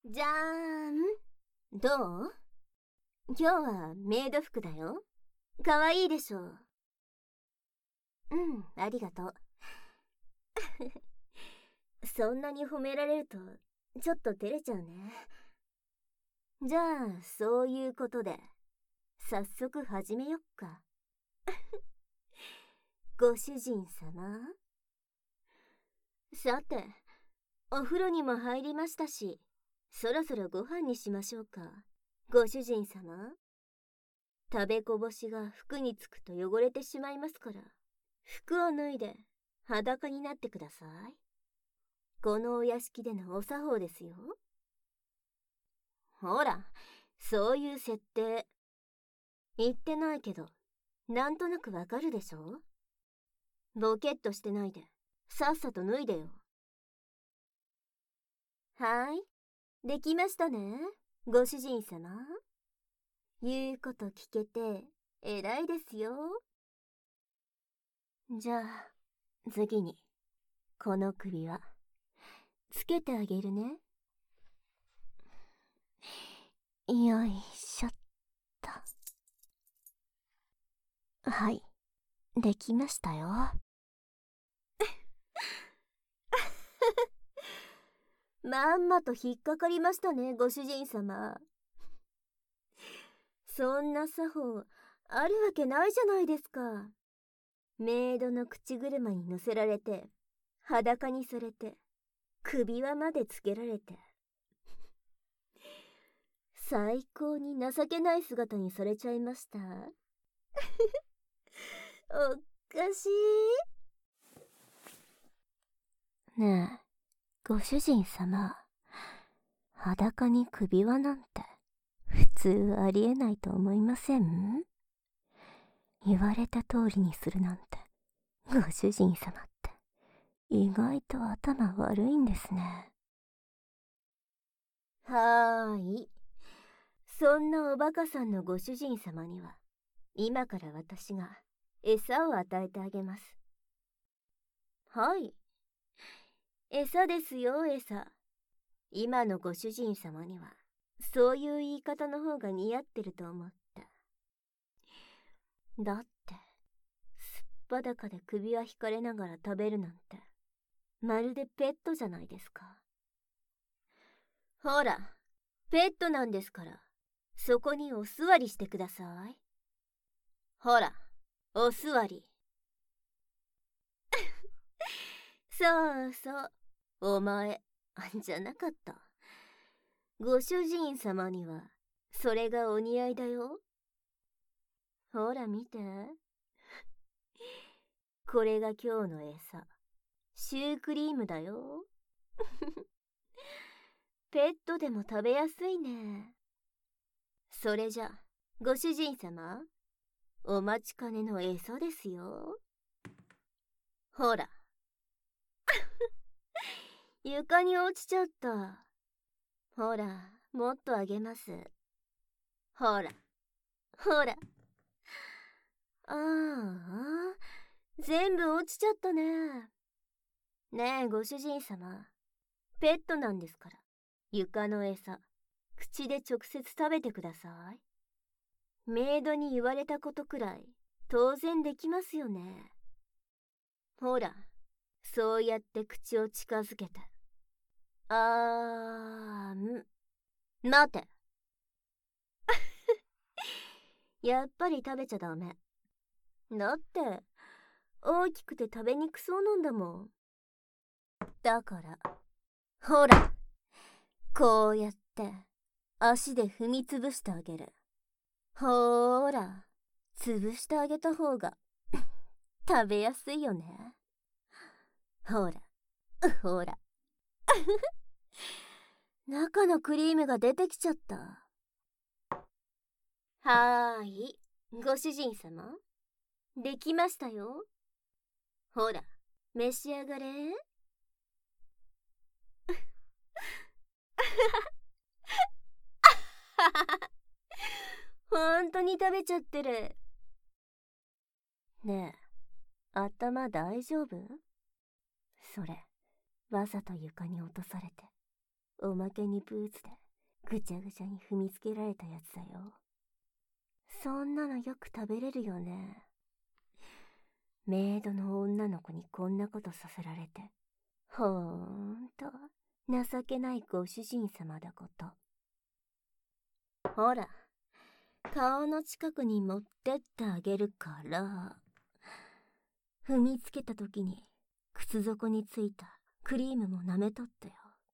じゃーん。どう？今日はメイド服だよ。かわいいでしょ。ありがとう。そんなに褒められるとちょっと照れちゃうね。じゃあそういうことで早速始めよっか。ご主人様。さて、お風呂にも入りましたし、そろそろご飯にしましょうか。ご主人様。食べこぼしが服につくと汚れてしまいますから、服を脱いで裸になってください。このお屋敷でのお作法ですよ。ほら、そういう設定。言ってないけど、なんとなくわかるでしょ？ボケっとしてないで、さっさと脱いでよ。はい、できましたね、ご主人様。言うこと聞けて偉いですよ。じゃあ次にこの首輪つけてあげるね。よいしょっと。はい、できましたよ。まんまと引っかかりましたね、ご主人様。そんな作法あるわけないじゃないですか。メイドの口車に乗せられて、裸にされて、首輪までつけられて、最高に情けない姿にされちゃいました。おかしい。ねえ、ご主人様、裸に首輪なんて普通ありえないと思いません？言われた通りにするなんて、ご主人様って意外と頭悪いんですね。はーい。そんなおバカさんのご主人様には、今から私が餌を与えてあげます。はい。餌ですよ、餌。今のご主人様には、そういう言い方の方が似合ってると思った。だって、すっぱだかで首輪引かれながら食べるなんて、まるでペットじゃないですか。ほら、ペットなんですから、そこにお座りしてください。ほら、お座り。そうそう、お前、じゃなかった。ご主人様には、それがお似合いだよ。ほら見て。これが今日の餌。シュークリームだよ。ペットでも食べやすいね。それじゃ、ご主人様、お待ちかねの餌ですよ。ほら。床に落ちちゃった。ほら、もっとあげます。ほら、ほら。ああ、全部落ちちゃったね。ねえ、ご主人様。ペットなんですから、床の餌、口で直接食べてください。メイドに言われたことくらい、当然できますよね。ほら、そうやって口を近づけて。待て。やっぱり食べちゃダメ。だって、大きくて食べにくそうなんだもん。だから、ほら、こうやって、足で踏みつぶしてあげる。ほーら、潰してあげた方が食べやすいよね。ほら、ほら。中のクリームが出てきちゃった。はーい、ご主人様。できましたよ。ほら、召し上がれ。ほんとに食べちゃってる。ねえ、頭大丈夫？それ、わざと床に落とされて。 おまけにブーツでぐちゃぐちゃに踏みつけられたやつだよ。そんなのよく食べれるよね。メイドの女の子にこんなことさせられて、ほーんと情けないご主人様だこと。ほら、顔の近くに持ってってあげるから。踏みつけた時に靴底についたクリームも舐めとったよ。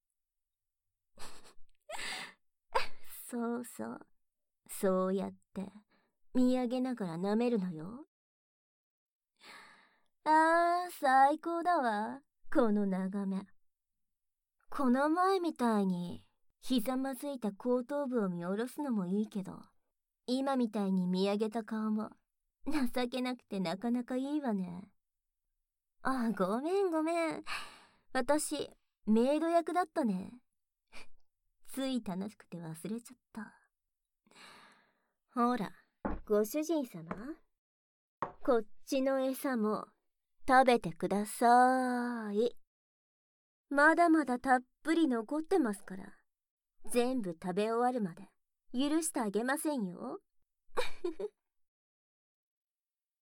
そうそう。そうやって見上げながら舐めるのよ。あー、最高だわ。この眺め。この前みたいにひざまずいた後頭部を見下ろすのもいいけど、今みたいに見上げた顔も情けなくてなかなかいいわね。あ、ごめんごめん。私、メイド役だったね。つい楽しくて忘れちゃった。ほら、ご主人様。こっちの餌も食べてください。まだまだたっぷり残ってますから。全部食べ終わるまで許してあげませんよ。